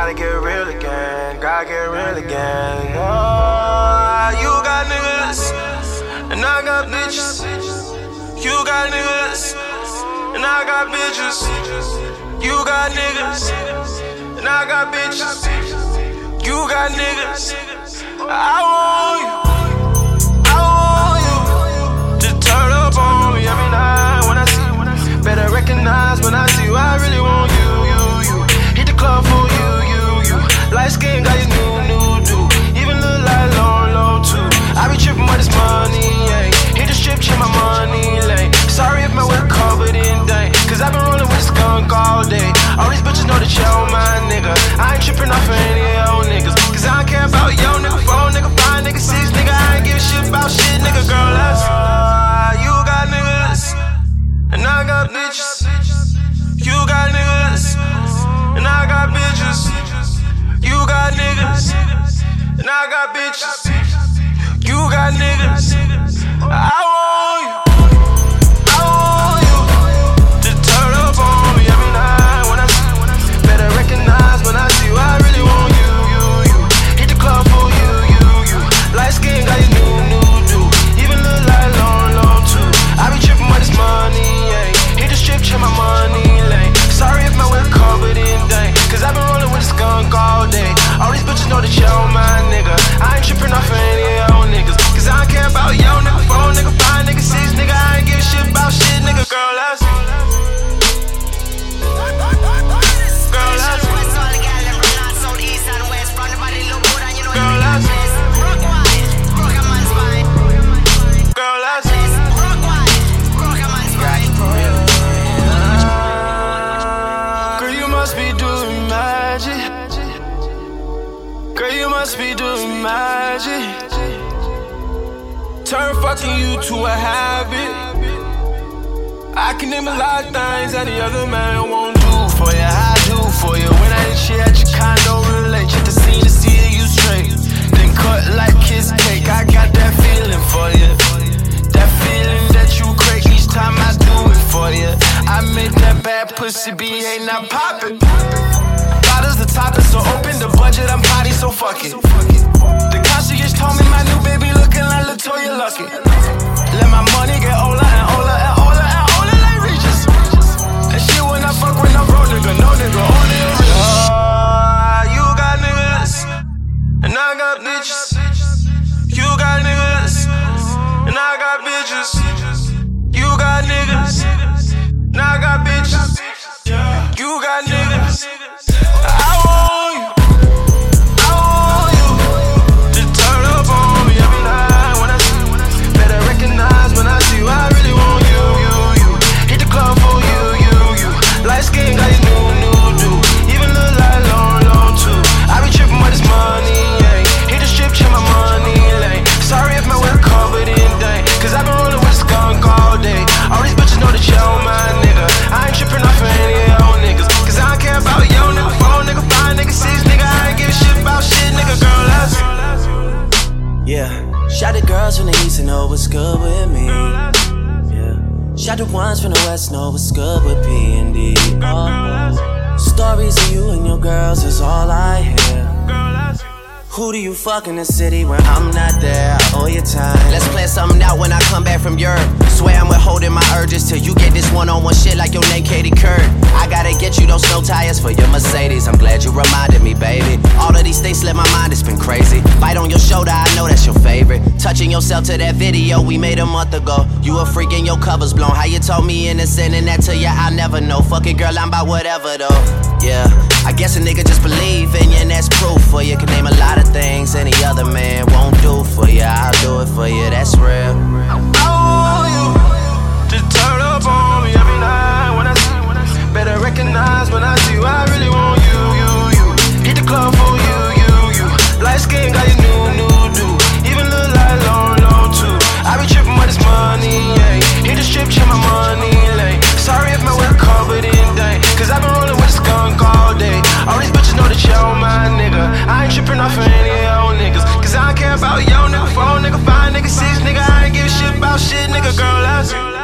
gotta get real again, gotta get real again. Oh, you got niggas, and I got bitches. You got niggas, and I got bitches. You got niggas, and I got bitches. You got niggas. I want you to turn up on me every night when I see you. Better recognize when I see you. I really want you. Hit the club for you. Light skin got you new do. Even look like low too. I be tripping with this money, yeah. Hit the strip, check my money lane. Sorry if my whip covered in dang, cause I been rolling with a skunk all day. All these bitches know that you're my nigga. I ain't tripping off of any old niggas, cause I don't care about yo nigga, 4 nigga, 5 nigga, 6 nigga. I ain't give a shit about shit, nigga, girl, that's you got niggas, and I got bitches. You got niggas, and I got bitches. You got niggas, and I got bitches. You got niggas. I want you to turn up on me every night when I see you. Better recognize when I see you. I really want you. Hit the club for you. Light skin got you new do. Even look like low too. I be tripping with this money, yeah. Hit the strip, check my money lane. Sorry if my whip covered in dang, cause I been rolling with a skunk all day. All these bitches know that you're my nigga. I ain't tripping off of any old niggas, cause I don't care about yo nigga, 4 nigga, 5 nigga, 6 nigga. I ain't give a shit about shit, nigga, girl, that's girl, that's girl, you must be doing magic. Girl, you must be doing magic. Turn fucking you to a habit. I can name a lot of things that the other man won't do for you. I do for you. When I ain't shit at your condo, relate. Check the scene to see you straight. Then cut like kiss cake. I got that feeling for you. That feeling that you crave each time I do it for you. I make that bad pussy be ain't not poppin'. Bottles the topic, so open the budget. I'm potty, so fuck it. The concierge told me my new baby looking like Latoya Luckett. Let my money get older and older and older and older like Regis. And shit when I fuck with no bro nigga, no nigga, only a rich. You got niggas, and I got bitches. You got niggas, and I got bitches. You got niggas, and I got bitches. You got niggas. I want you to turn up on me every night when I see you. Better recognize when I see you. I really want you. Hit the club for you. Light skin got you new do. Even look like low too. I be tripping with this money, yeah. Hit the strip, check my money lane. Sorry if my whip covered in dang, cause I been rolling with a skunk all day. All these bitches know that you're my nigga. I ain't tripping off of any old niggas, cause I don't care about yo nigga, 4 nigga, 5 nigga, 6 nigga. I ain't give a shit about shit, nigga, girl, that's yeah. Shout the girls from the east and know what's good with me. Yeah. Shout the ones from the west know what's good with P&D. Stories of you and your girls is all I hear. Who do you fuck in the city when I'm not there? I owe you time. Let's plan something out when I come back from Europe. Swear I'm withholding my urges till you get this one-on-one shit like your name Katie Couric. I gotta get you those snow tires for your Mercedes. I'm glad you reminded me, baby. All of these things slip my mind, it's been crazy. Bite on your shoulder, I know that's your favorite. Touching yourself to that video we made a month ago. You a freak and your cover's blown. How you told me innocent and that to you, I never know. Fuck it, girl, I'm about whatever though. Yeah, I guess a nigga just believe in you and that's proof for you. Can name a lot of things any other man won't do for you. I'll do it for you, that's real. I want you to turn up on me every night when I see you. Better recognize when I see you. I really want you. Hit the club for you. Light skin got you new do. Even look like low too. I be tripping with this money, yeah. Hit the strip, check my money lane. Sorry if my whip covered in dang, cause I been rolling with a skunk all day. All these bitches know that you're my nigga. I ain't tripping off of any old niggas, cause I don't care about yo nigga, 4 nigga, 5 nigga, 6 nigga. I ain't give a shit about shit, nigga, girl, that's